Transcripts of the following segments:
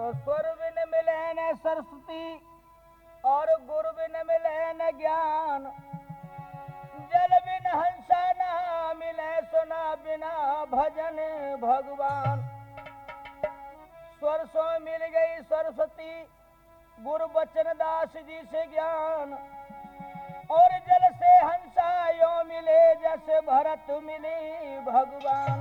स्वर बिन मिले न सरस्वती और गुरु बिन मिले न ज्ञान। जल बिन हंसा ना मिले सुना बिना भजन भगवान। स्वर सो मिल गई सरस्वती गुरु बचन दास जी से ज्ञान। और जल से हंसा यो मिले जैसे भरत मिले भगवान।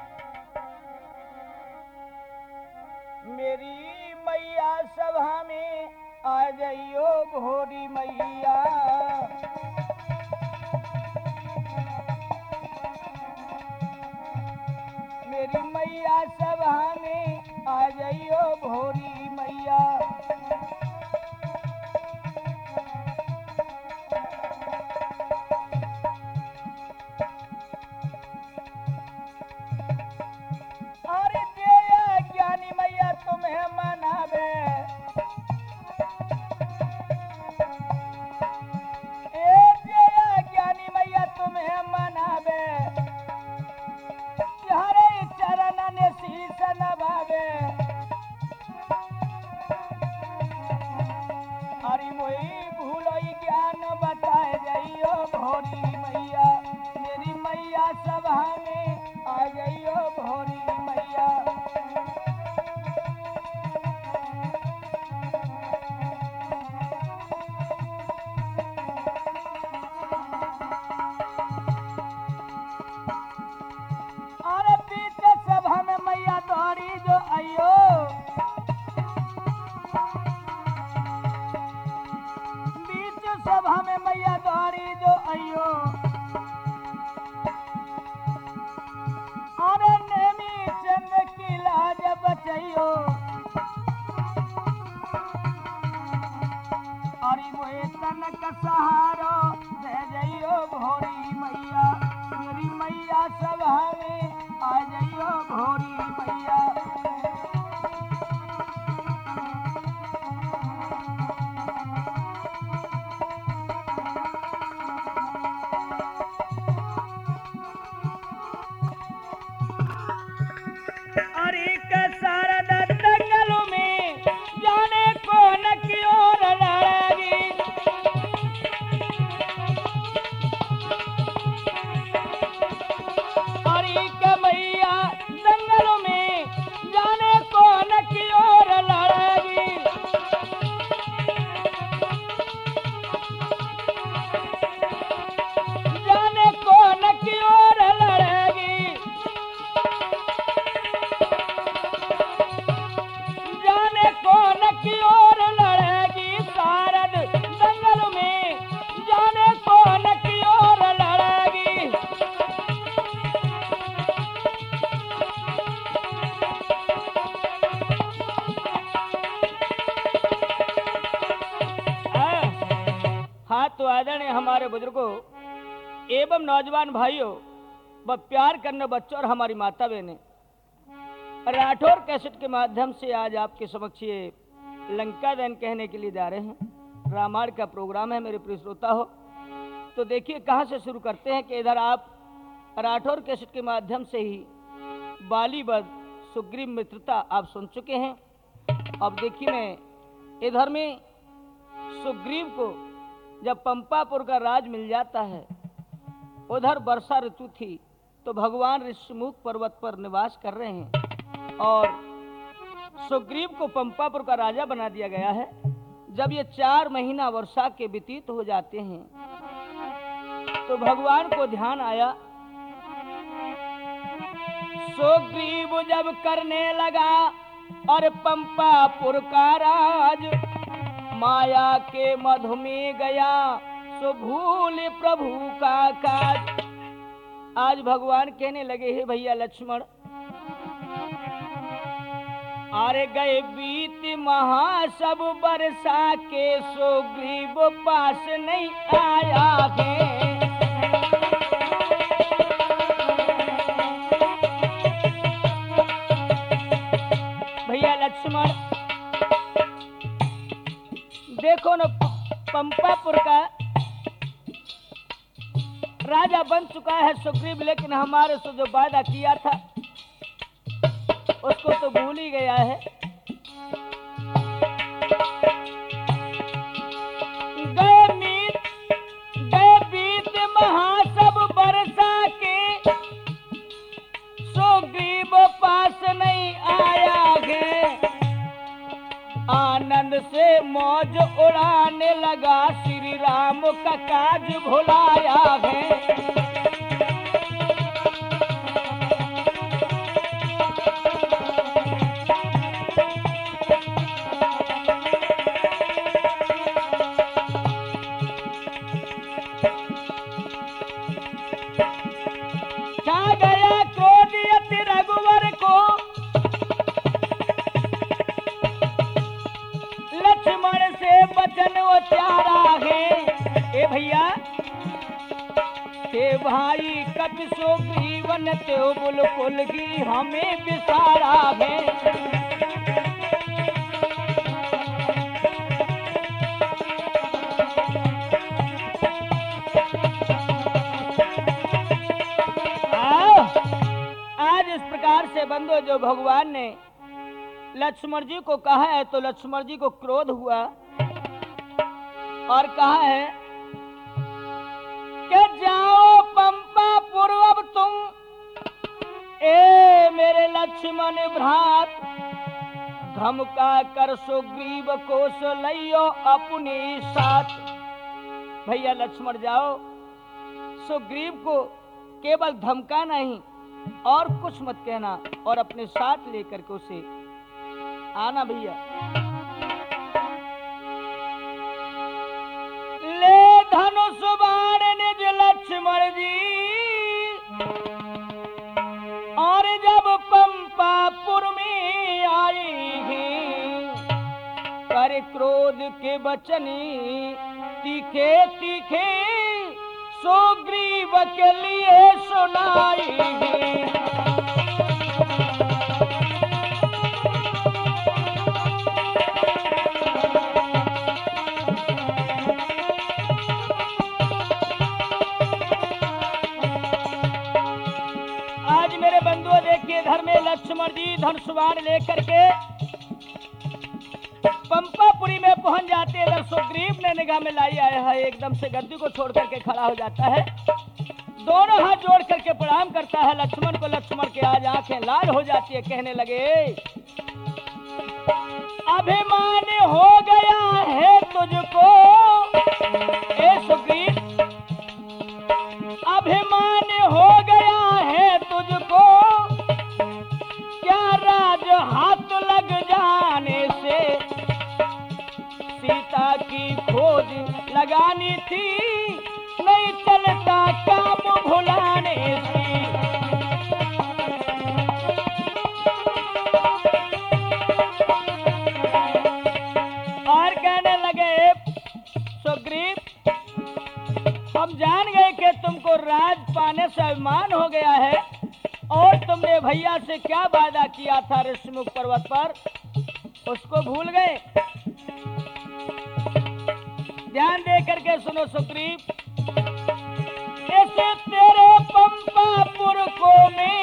मेरी मैया सभा में आ जाइयो घोड़ी मैया। मेरी मैया सभा में आ जाइयो भोरी मैया। अरे जय ज्ञानी मैया तुम्हें मनावे। ए जय ज्ञानी मैया तुम्हें मनावे। हरे चरण ने शीश नभावे। हरि मोई भूलोई ज्ञान बताए जाइयो भोरी मैया। मेरी मैया सभा में आ जाइयो भोरी मैया। अरे पीछे सभा में मैया दौड़ी जो आइयो। बीच सभा में मैया दौड़ी जो आइयो। अरे नेमी चंद की लाज बचैयो। अरे मोए तनक सहारो दे जइयो भोरी मैया। मेरी मैया सभा में आ जइयो भोरी मैया। अरे कसारद दंगलों में जाने कौन की ओर लड़ेगी। अरे कमैया दंगलों में जाने कौन की ओर लड़ेगी। जाने कौन की ओर लड़ेगी। जाने कौन की ओर लड़ेगी। शारद दंगल में जाने कौन की ओर लड़ेगी। हाँ तो आदरणीय हमारे बुजुर्गों एवं नौजवान भाइयों व प्यार करने बच्चों और हमारी माता बहनें, राठौर कैसेट के माध्यम से आज आपके समक्ष ये लंका दहन कहने के लिए जा रहे हैं। रामायण का प्रोग्राम है मेरे प्रिय श्रोता हो। तो देखिए कहाँ से शुरू करते हैं कि इधर आप राठौर कैसेट के माध्यम से ही बाली वध सुग्रीव मित्रता आप सुन चुके हैं। अब देखिए मैं इधर में सुग्रीव को जब पंपापुर का राज मिल जाता है, उधर वर्षा ऋतु थी तो भगवान ऋषिमुख पर्वत पर निवास कर रहे हैं और सुग्रीव को पंपापुर का राजा बना दिया गया है। जब ये 4 महीना वर्षा के व्यतीत हो जाते हैं तो भगवान को ध्यान आया। सुग्रीव जब करने लगा और पंपापुर का राज, माया के मधु में गया सो भूल प्रभु का काज। आज भगवान कहने लगे हे भैया लक्ष्मण, अरे गए बीत महा सब बरसा के सुग्रीव पास नहीं आया है। भैया लक्ष्मण देखो न, पंपापुर का राजा बन चुका है सुग्रीव, लेकिन हमारे से जो वादा किया था उसको तो भूल ही गया है। तब से मौज उड़ाने लगा, श्री राम का काज भुलाया है। छा गया क्रोध यति रघुवर को, लक्ष्मण से बचन उचारा है। ए भैया ते भाई कपि सुग्रीवन त्यो बुलकुल की हमें विसारा है। आज इस प्रकार से बंधु जो भगवान ने लक्ष्मण जी को कहा है तो लक्ष्मण जी को क्रोध हुआ और कहा है कि जाओ पंपा पूर्व तुम, ए मेरे लक्ष्मण भ्रात, धमका कर सुग्रीव को सलैयो अपने साथ। भैया लक्ष्मण जाओ, सुग्रीव को केवल धमका नहीं और कुछ मत कहना और अपने साथ लेकर के उसे आना। भैया ले धनुष बाण निज लक्ष्मण जी, और जब पंपापुर में आई कर क्रोध के बचनी तीखे तीखे सुग्रीव के लिए सुनाई। आज मेरे बंधुओं देखिए, घर में लक्ष्मण जी धनुष लेकर के पंपापुरी में पहुंच जाते हैं। इधर सुग्रीव ने निगाह में लाई आया है, एकदम से गद्दी को छोड़ करके खड़ा हो जाता है, दोनों हाथ जोड़ करके प्रणाम करता है लक्ष्मण को। लक्ष्मण के आज आंखें लाल हो जाती है, कहने लगे अभिमान हो गया है तुझको, ए सुग्रीव अभिमान हो गया है तुझको, क्या राज हाथ लग जाने से सीता की खोज लगानी थी, नहीं चलता काम भुलाने से। और कहने लगे सुग्रीव, हम जान गए कि तुमको राज पाने से अभिमान हो गया है और तुमने भैया से क्या वादा किया था ऋषिमुख पर्वत पर, उसको भूल गए। ध्यान दे करके सुनो सुग्रीव, ऐसे तेरे पंपापुर को मैं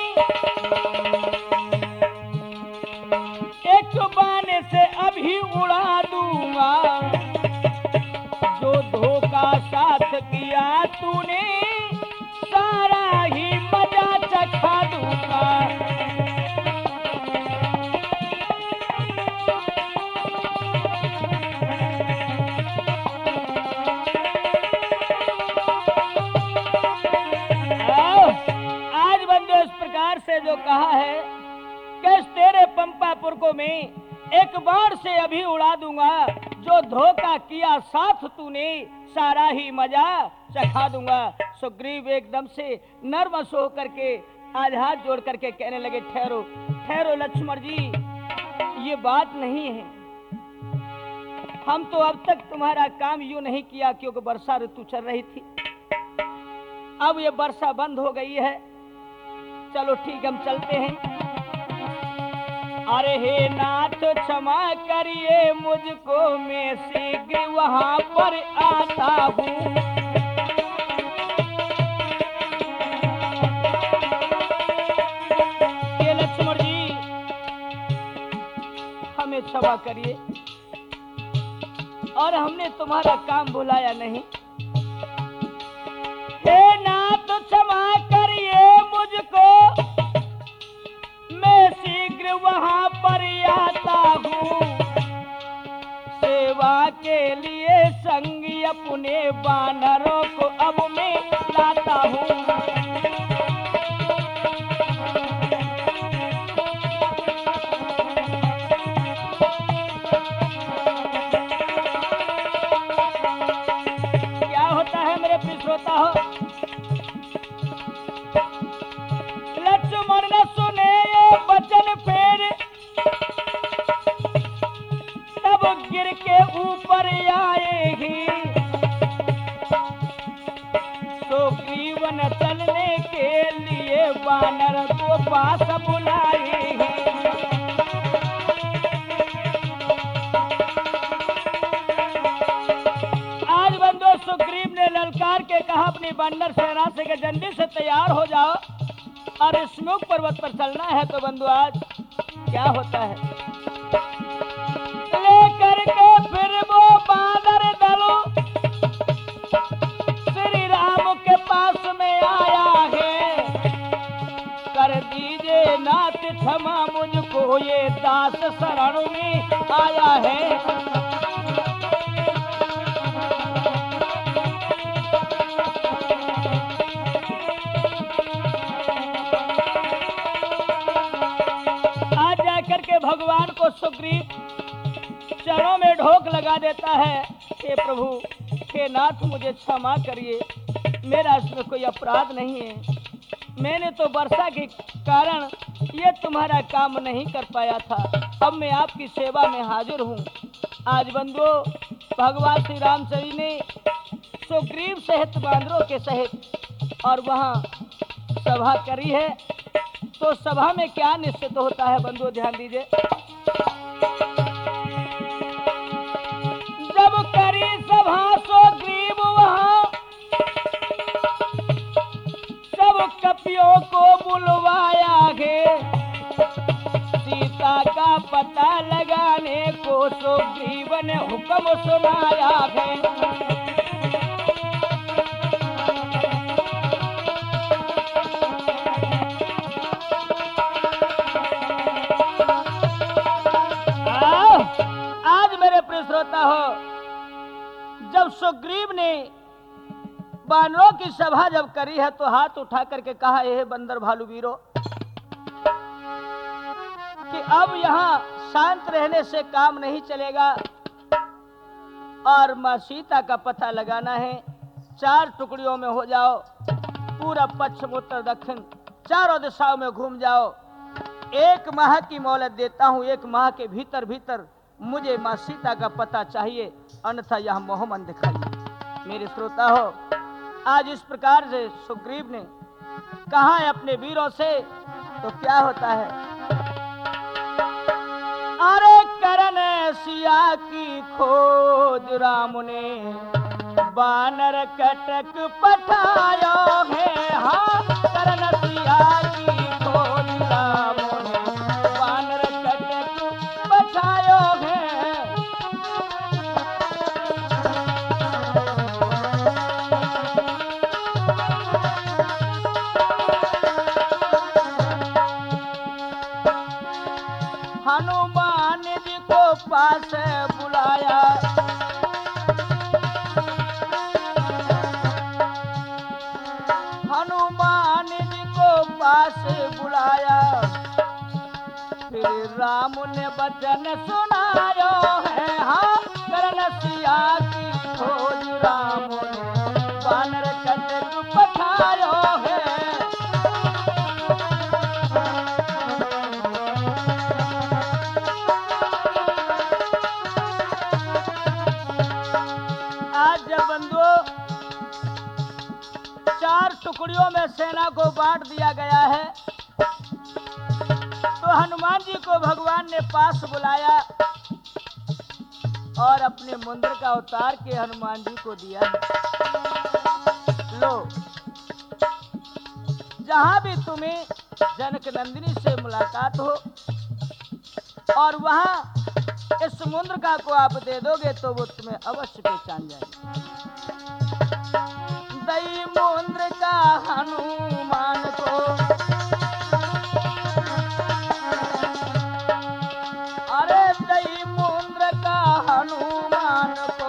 एक बाने से अभी उड़ा दूंगा, जो धोखा साथ किया तूने सारा ही मजा चखा दूंगा। से जो कहा है कि तेरे पंपापुर को मैं एक बार से अभी उड़ा दूंगा, जो धोखा किया साथ तूने सारा ही मजा चखा दूंगा। सुग्रीव एकदम से नर्वस होकर के आज हाथ जोड़ करके कहने लगे ठहरो ठहरो लक्ष्मण जी, ये बात नहीं है, हम तो अब तक तुम्हारा काम यूं नहीं किया क्योंकि वर्षा ऋतु चल रही थी, अब ये वर्षा बंद हो गई है, चलो ठीक हम चलते हैं। अरे हे नाथ क्षमा करिए मुझको, मैं शीघ्र वहां पर आता हूँ। ये लक्ष्मण जी हमें क्षमा करिए और हमने तुम्हारा काम भुलाया नहीं। हे नाथ क्षमा करिए मुझको, मैं शीघ्र वहां पर आता हूँ। के लिए संगी अपने बानरों को अब मैं लाता हूँ। क्या होता है मेरे प्रिय श्रोता हो, लक्ष्मण ने सुने ये वचन फिर तब गिर के ऊपर आएगी, सुग्रीवन चलने के लिए वानर को पास बुलाएगी। आज बंधु सुग्रीव ने ललकार के कहा अपनी वानर सेना से कि जल्दी से तैयार हो जाओ और स्मुख पर्वत पर चलना है। तो बंधु आज क्या होता है, लेकर के फिर वो बानर दल श्री राम के पास में आया है। कर दीजिए नाथ क्षमा मुझको ये दास शरण में आया है। भगवान को सुग्रीव चरणों में ढोक लगा देता है, हे प्रभु, हे नाथ, मुझे क्षमा करिए, मेरा इसमें कोई अपराध नहीं है। मैंने तो वर्षा के कारण ये तुम्हारा काम नहीं कर पाया था, अब मैं आपकी सेवा में हाजिर हूँ। आज बंधुओं, भगवान श्री रामचंद्र ने सुग्रीव सहित बांदरों के सहित और वहाँ सभा करी है। तो सभा में क्या निश्चित होता है बंधुओं, ध्यान दीजिए। जब करी सभा सुग्रीव वहाँ सब कपियों को बुलवाया है, सीता का पता लगाने को सुग्रीव ने हुक्म सुनाया है। श्रोता हो, जब सुग्रीव ने बानरों की सभा जब करी है तो हाथ उठा करके कहा, यह बंदर भालू वीरों, कि अब यहाँ शांत रहने से काम नहीं चलेगा और माँ सीता का पता लगाना है। 4 टुकड़ियों में हो जाओ, पूरा पश्चिम उत्तर दक्षिण चारों दिशाओं में घूम जाओ। 1 माह की मोहलत देता हूँ, 1 माह के भीतर भीतर मुझे माँ सीता का पता चाहिए, अन्यथा यह मोहमन दिखाइए। मेरे श्रोता हो, आज इस प्रकार से सुग्रीव ने कहा है अपने वीरों से, तो क्या होता है, अरे करण सिया की खोज राम ने बानर कटक पठायो है। हाँ, करण सिया की खोज राम ने बानर कटक पठायो है। हनुमान जी को पास बुलाया, हनुमान जी को पास बुलाया, फिर राम ने वचन सुनायो है। हाँ, करण सिया की खोज राम ने बानर कटक पठायो है। बंधुओं, 4 टुकड़ियों में सेना को बांट दिया गया है। तो हनुमान जी को भगवान ने पास बुलाया और अपने मुंद्र का उतार के हनुमान जी को दिया। लो, जहां भी तुम्हें जनक नंदिनी से मुलाकात हो और वहां इस समुद्र का को आप दे दोगे तो वो तुम्हें अवश्य पहचान जाएगी। दई मुंद्र का हनुमान को, अरे दई मुंद्र का हनुमान को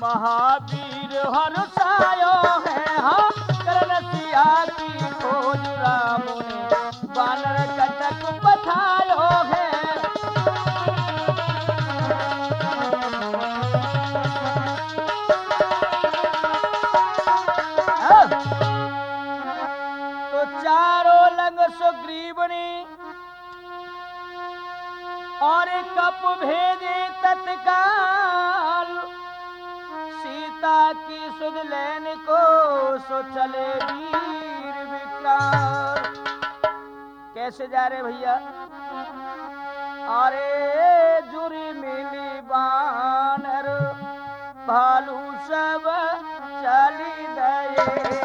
महावीर हर्षायो है हाँ करण सिया की खोज राम ने बानर कटक पठायो है। तो चारों लंग सुग्रीवनी और कप भेजे तत्काल सीता की सुध लेन को सो चले वीर विक्राल। कैसे जा रहे भैया? अरे जुरी मिली बानर भालू सब चली गए।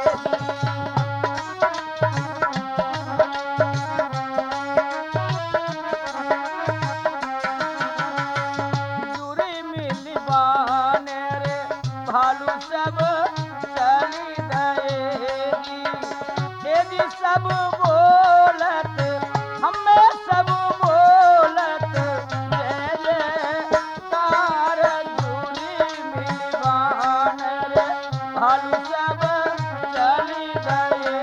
सब बोलत हमें सब बोलत जय जयकार झूली मिलवान रे भालू सब चली गए।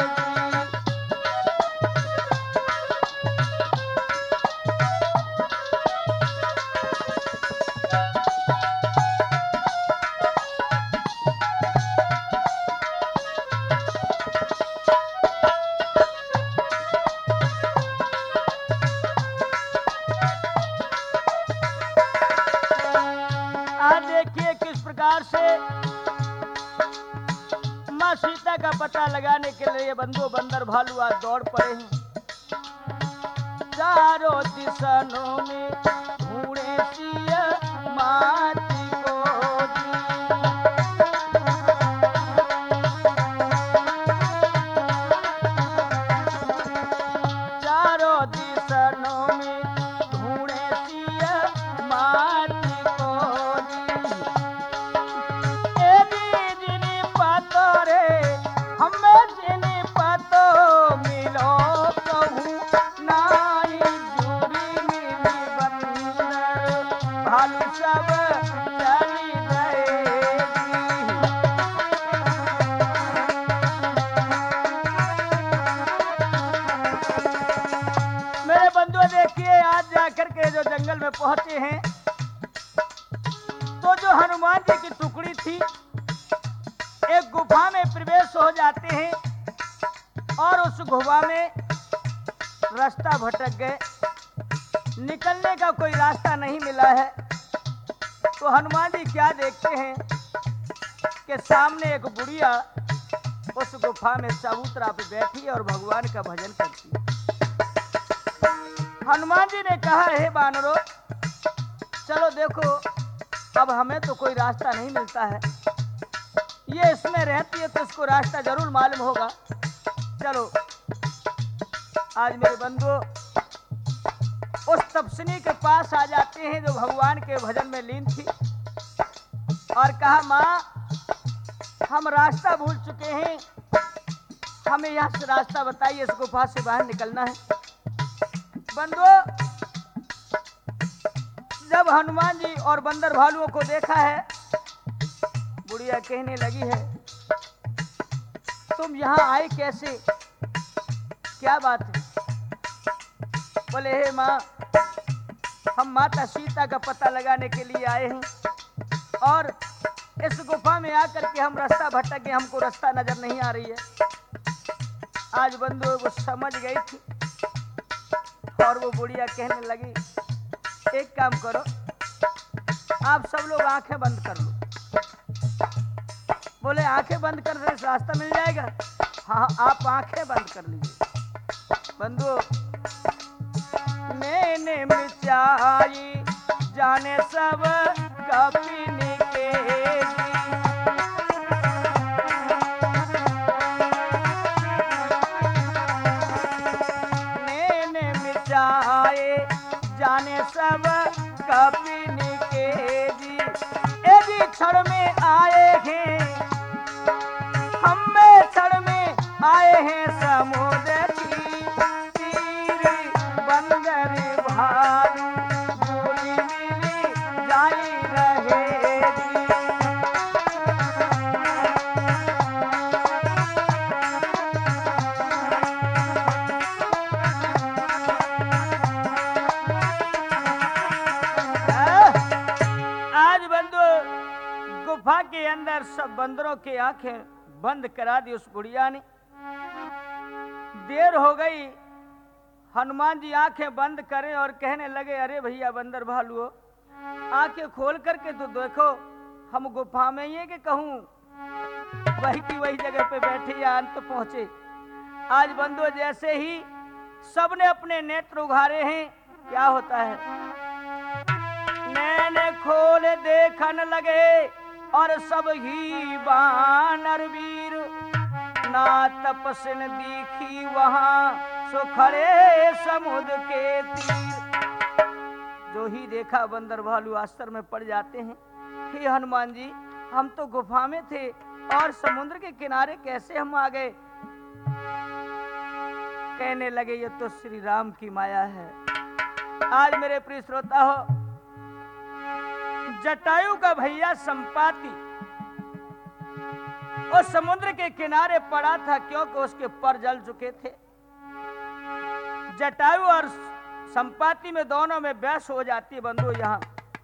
देखिए किस प्रकार से माँ सीता का पता लगाने के लिए बंधु बंदर भालू आज दौड़ पड़े हैं। चारों दिशाओं में ढूंढे सिया माटी को चारों दिशाओं में ढूंढे सिया माटी को जो जंगल में पहुंचे हैं तो जो हनुमान जी की टुकड़ी थी एक गुफा में प्रवेश हो जाते हैं और उस गुफा में रास्ता भटक गए, निकलने का कोई रास्ता नहीं मिला है। तो हनुमान जी क्या देखते हैं कि सामने एक बुढ़िया उस गुफा में चबूतरा पे बैठी और भगवान का भजन करती है। हनुमान जी ने कहा हे बानरों चलो देखो अब हमें तो कोई रास्ता नहीं मिलता है, ये इसमें रहती है तो इसको रास्ता जरूर मालूम होगा। चलो आज मेरे बंधु उस तपस्विनी के पास आ जाते हैं जो भगवान के भजन में लीन थी और कहा माँ हम रास्ता भूल चुके हैं, हमें यहाँ से रास्ता बताइए, इस गुफा से बाहर निकलना है। बंधुओं जब हनुमान जी और बंदर भालुओं को देखा है बुढ़िया कहने लगी है तुम यहाँ आए कैसे, क्या बात है? बोले हे माँ हम माता सीता का पता लगाने के लिए आए हैं और इस गुफा में आकर के हम रास्ता भटक गए, हमको रास्ता नजर नहीं आ रही है। आज बंधुओं को समझ गई थी और वो बुढ़िया कहने लगी एक काम करो आप सब लोग आंखें बंद कर लो। बोले आंखें बंद कर दे रास्ता मिल जाएगा? हाँ आप आंखें बंद कर लीजिए। बंधु मैंने मिचाई जाने सब कपिनी के मैंने मिचाए जाने सब कपिनी के जी यदि क्षण में आए हैं हमें क्षण में आए हैं समुद्र की तीर बंदर भालू बोली मिली जाई रहेगी। अंदर सब बंदरों की आंखें बंद करा दी उस बुढ़िया ने। देर हो गई, हनुमान जी आंखें बंद करें और कहने लगे, अरे भैया बंदर भालुओ, आंखें खोल करके तो देखो, हम गुफा में ही कि कहूं वही की वही जगह पे बैठे या अंत पहुंचे। आज बंदो जैसे ही सबने अपने नेत्र उघारे हैं, क्या होता है, नैने खोल देखन लगे और सब ही बानर वीर, ना तपस्विन दिखी वहां सुखरे समुद्र के तीर। जो ही देखा बंदर भालू आश्चर्य में पड़ जाते हैं, हे हनुमान जी, हम तो गुफा में थे और समुद्र के किनारे कैसे हम आ गए। कहने लगे, ये तो श्री राम की माया है। आज मेरे प्रिय श्रोता हो, जटायु का भैया संपाति उस समुद्र के किनारे पड़ा था, क्योंकि उसके पर जल चुके थे। जटायु और संपाति में दोनों में बहस हो जाती है बंधु। यहां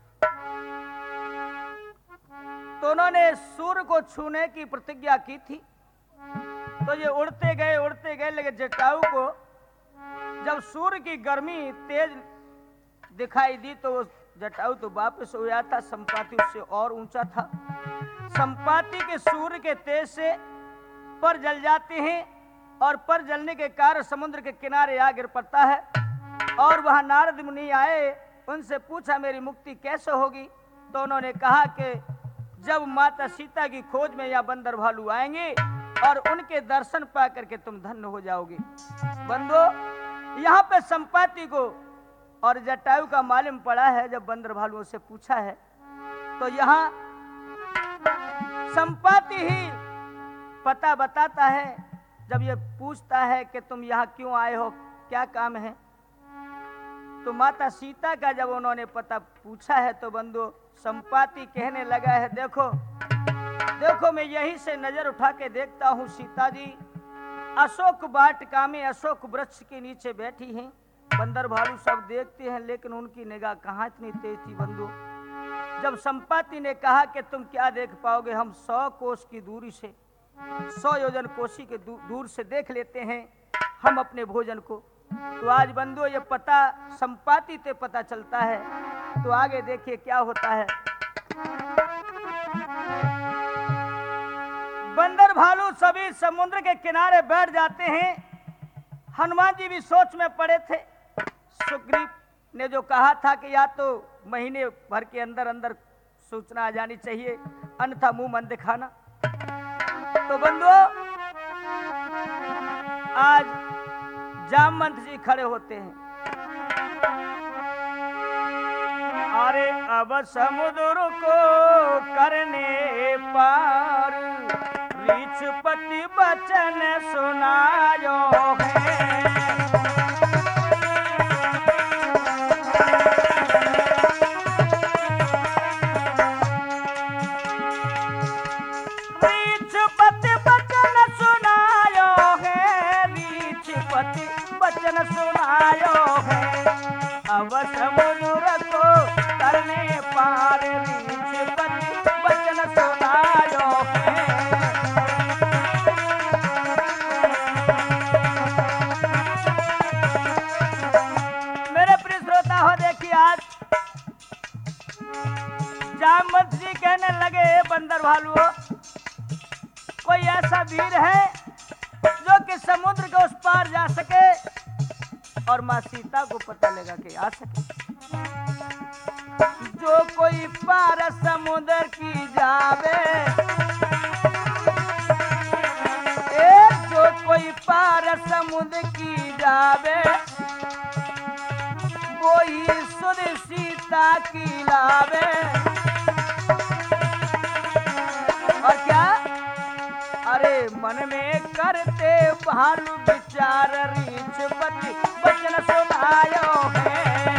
तो उन्होंने सूर्य को छूने की प्रतिज्ञा की थी, तो ये उड़ते गए, लेकिन जटायु को जब सूर्य की गर्मी तेज दिखाई दी तो जटायु तो वापस हो जाता, संपाति उससे और ऊंचा था। संपाति के सूर्य के तेज से पर जल जाते हैं और पर जलने के कारण समुद्र के किनारे आ गिर पड़ता है। और वहां नारद मुनि आए, उनसे पूछा मेरी मुक्ति कैसे होगी। तो उन्होंने कहा कि जब माता सीता की खोज में या बंदर भालू आएंगे और उनके दर्शन पा करके तुम धन्य हो जाओगे। बंदो, यहाँ पे संपाति को और जटायु का मालूम पड़ा है। जब बंदर भालुओं से पूछा है तो यहाँ संपाति ही पता बताता है। जब ये पूछता है कि तुम यहाँ क्यों आए हो, क्या काम है, तो माता सीता का जब उन्होंने पता पूछा है तो बंधु संपाति कहने लगा है, देखो मैं यहीं से नजर उठा के देखता हूँ, सीता जी अशोक वाटिका में अशोक वृक्ष के नीचे बैठी हैं। बंदर भालू सब देखते हैं, लेकिन उनकी निगाह कहाँ इतनी तेज थी बंधु। जब संपाति ने कहा कि तुम क्या देख पाओगे, हम 100 कोस की दूरी से 100 योजन कोसी के दूर से देख लेते हैं हम अपने भोजन को। तो आज बंधु ये पता संपाति से पता चलता है। तो आगे देखिए क्या होता है। बंदर भालू सभी समुद्र के किनारे बैठ जाते हैं। हनुमान जी भी सोच में पड़े थे। सुग्रीव ने जो कहा था कि या तो महीने भर के अंदर अंदर सूचना आ जानी चाहिए, अन्यथा मुंह मन दिखाना। तो बंधुओं, आज जामवंत जी खड़े होते हैं। अरे अब समुद्र को करने पार ऋषपति वचन सुनायो है। सुनायो है अब समुद्र को करने पार ऋषपति वचन सुनायो है। मेरे प्रिय श्रोता हो, देखिए आज जामवंत जी कहने लगे, बंदर भालुओं, कोई ऐसा वीर है जो कि समुद्र के उस पार जा सके और माँ सीता को पता लगा के आ सके। जो कोई पार समुद्र की जावे, जो कोई पार समुद्र की जावे, वो ही सुध सीता की लावे। और क्या, अरे मन में करते भालू विचार ऋषपति वचन सुनायो है।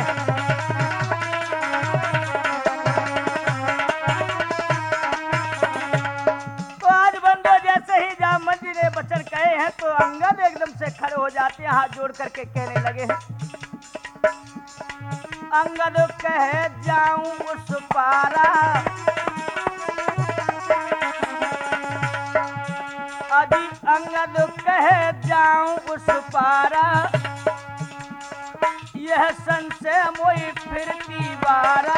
तो आज बंदो जैसे ही जामवंत जी ने वचन कहे हैं तो अंगद एकदम से खड़े हो जाते हैं, हाथ जोड़ करके कहने लगे हैं। अंगद कहे जाऊं उस पारा, अभी अंगद कहे जाऊं उस पारा, यह संशय मोई फिरती बारा।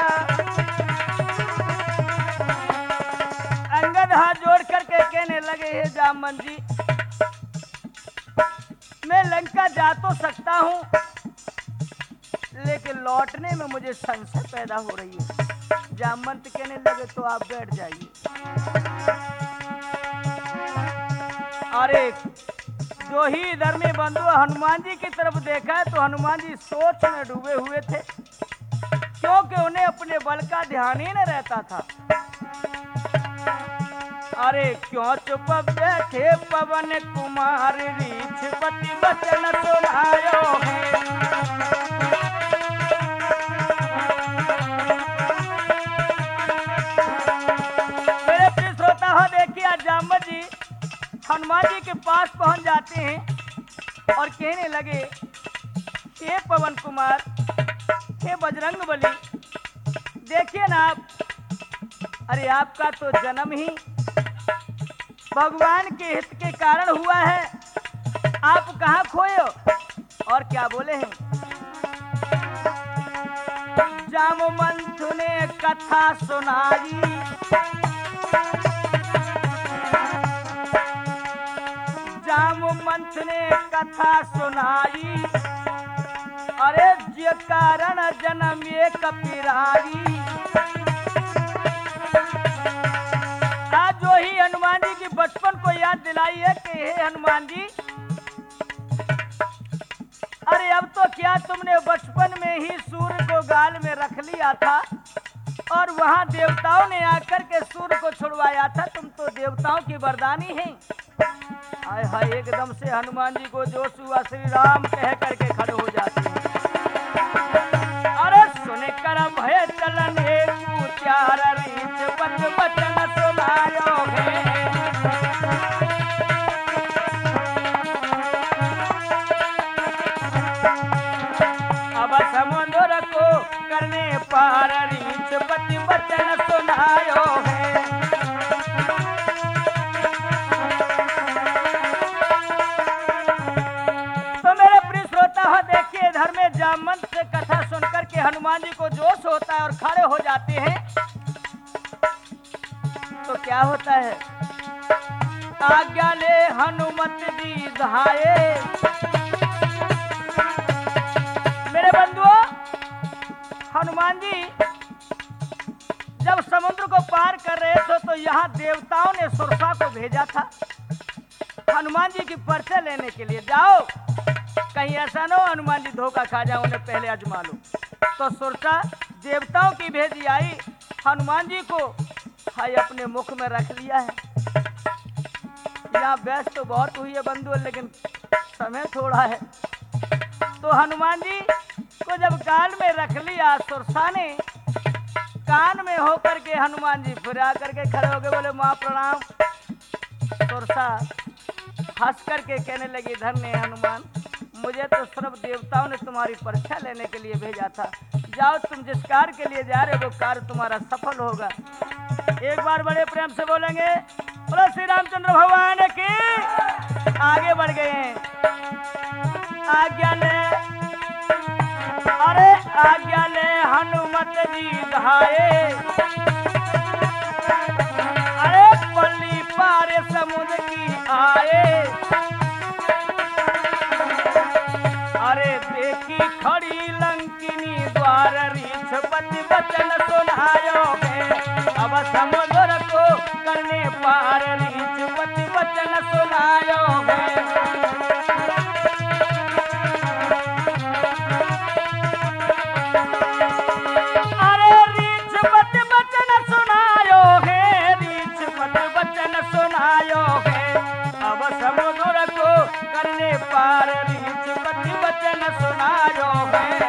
अंगद हाथ जोड़ करके कहने लगे, हे जामन जी, मैं लंका जा तो सकता हूं, लेकिन लौटने में मुझे संशय पैदा हो रही है। जामवंत कहने लगे, तो आप बैठ जाइए। अरे जो ही इधर में बंधु हनुमान जी की तरफ देखा तो हनुमान जी सोच में डूबे हुए थे, क्योंकि उन्हें अपने बल का ध्यान ही न रहता था। अरे क्यों चुप बैठे पवन कुमार, रीछपति वचन सुनायो है। मेरे प्रिय श्रोता हो, देखिए जामवंत जी हनुमान जी के पास पहुंच जाते हैं और कहने लगे, हे पवन कुमार, हे बजरंगबली, देखिए ना आप, अरे आपका तो जन्म ही भगवान के हित के कारण हुआ है, आप कहाँ खोए हो? और क्या बोले हैं? जामवंत ने कथा सुनाई, जामवंत ने कथा सुनाई, अरे जे कारण जन्म एक पिराई। आज जो ही हनुमान जी की बचपन को याद दिलाई है कि हे हनुमान जी, अरे अब तो क्या तुमने बचपन में ही सूर्य को गाल में रख लिया था और वहां देवताओं ने आकर के सूर्य को छुड़वाया था, तुम तो देवताओं की वरदानी हैं। हाय हाय, एकदम से हनुमान जी को जोश हुआ, श्री राम कह करके खड़े हो जाते हैं। अरे सुने कर भय चलन चार, रीछपति वचन सुनायो है। अब समुद्र को करने पार, रीछपति वचन सुनायो है। देखिए इधर में जामवंत से कथा सुनकर के हनुमान जी को जोश होता है और खड़े हो जाते हैं। तो क्या होता है? आज्ञा ले हनुमत दी धाये। मेरे बंधुओं, हनुमान जी जब समुद्र को पार कर रहे थे तो यहाँ देवताओं ने सुरसा को भेजा था हनुमान जी की परिचय लेने के लिए। जाओ, कहीं ऐसा न हो हनुमान जी धोखा खा जाए, उन्हें पहले आजमा लो। तो सुरसा देवताओं की भेजी आई, हनुमान जी को हाय अपने मुख में रख लिया है। यहाँ बहस तो बहुत हुई है बंधु, लेकिन समय थोड़ा है। तो हनुमान जी को जब कान में रख लिया सुरसा ने, कान में होकर के हनुमान जी फिर आकर के खड़े हो गए, बोले माँ प्रणाम। सुरसा हंस करके कहने लगी, धन्य हनुमान, मुझे तो सर्व देवताओं ने तुम्हारी परीक्षा लेने के लिए भेजा था। जाओ, तुम जिस कार्य के लिए जा रहे हो वो कार्य तुम्हारा सफल होगा। एक बार बड़े प्रेम से बोलेंगे, बोलो श्री रामचंद्र भगवान की। आगे बढ़ गए हैं। आज्ञा ले, अरे आज्ञा ले हनुमत जी धाये, अरे पल्ली पारे समुद्र की आए। अरे देखी खड़ी लंकिनी द्वार, रीछपति वचन सुनायो है। अब समुद्र को करने पार, रीछपति वचन सुनायो है। अरे रीछपति वचन सुनायो है, रीछपति वचन सुनायो है। अब समुद्र को करने पार, रीछपति वचन सुनायो है।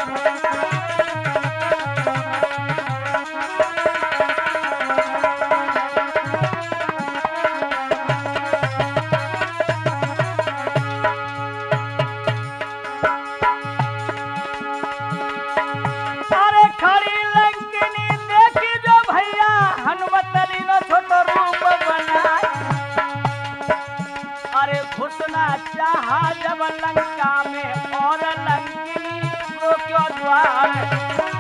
अरे खड़ी लंकिनी देखी जो भैया, हनुमत लीनो छोटो रूप बनाए। घुसना चाहा जब लंका में और लंकिनी वो क्यों द्वार